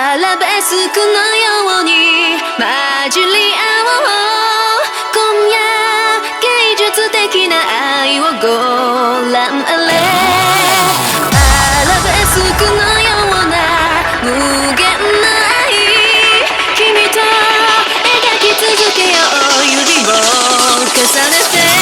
アラベスクのように混じり合おう。今夜芸術的な愛をご覧あれ。アラベスクのような無限な愛、君と描き続けよう。指を重ねて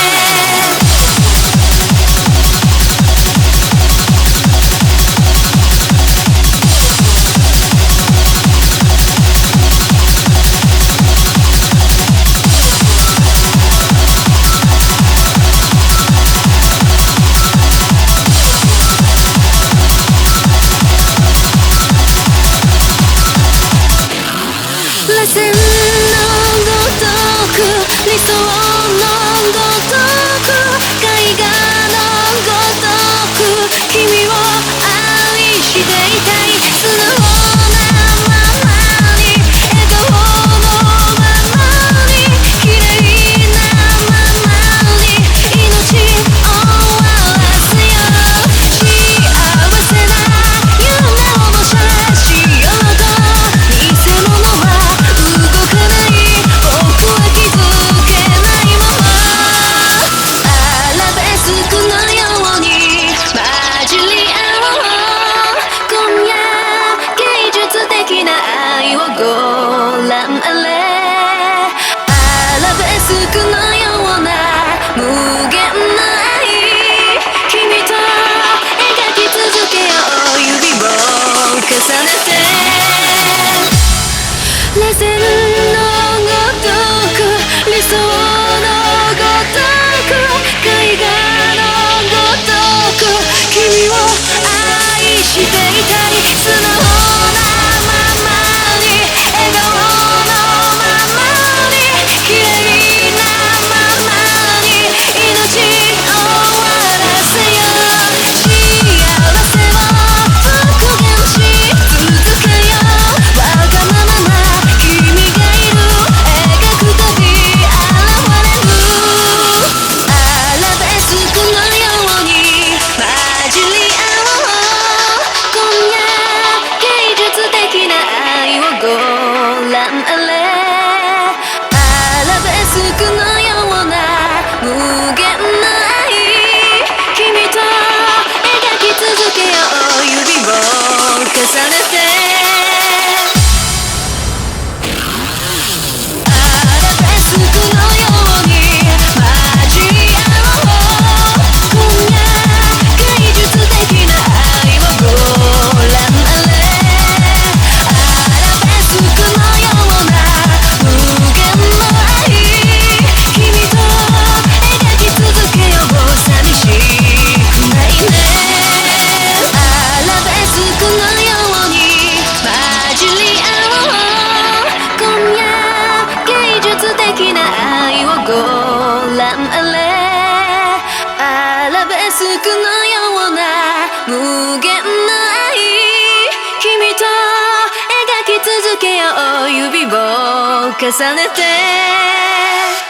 螺旋のごとく、理想のごとく、絵画のごとく、君を愛していたい。素直なままに、笑顔のままに、綺麗なままに、命を終わらせよう。幸せな夢を模写しようと、偽物は動かない。僕は気づけないまま、アラベスクのように混じり合おう。今夜芸術的な愛をご覧あれ。アラベスクのような無限な愛、君と描き続けよう。指を重ねて螺旋のごとく、理想のごとく、絵画のごとく、君を愛していたい。素直なままに、笑顔のままに、綺麗なままに、命を終わらせよう。幸せを復元し続けよう。わがままな君がいる、描くたび現れる。アラベスクのように混じり合おう。今夜芸術的な愛をご覧あれ。アラベスクのような無限な愛、君と描き続けよう。指を重ねてアラベスクのように混じり合おう。今夜芸術的な愛をご覧あれ。アラベスクのような無限の愛、君と描き続けよう。寂しくないね。アラベスクのように混じり合おう。今夜芸術的な愛をご覧あれ。アラベスクのような無限な愛、君と描き続けよう。指を重ねて